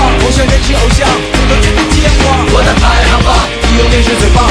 梦想人气偶像，都绝对牵挂。我的排行榜，第6名是最棒。